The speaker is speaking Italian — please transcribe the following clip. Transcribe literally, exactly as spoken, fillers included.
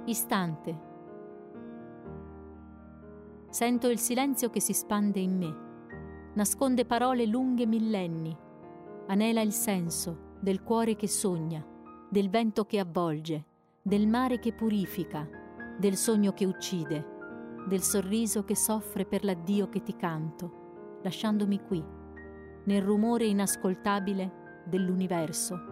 Istante. Sento il silenzio che si spande in me, nasconde parole lunghe millenni, anela il senso del cuore che sogna, del vento che avvolge, del mare che purifica, del sogno che uccide, del sorriso che soffre per l'addio che ti canto, lasciandomi qui, nel rumore inascoltabile dell'universo.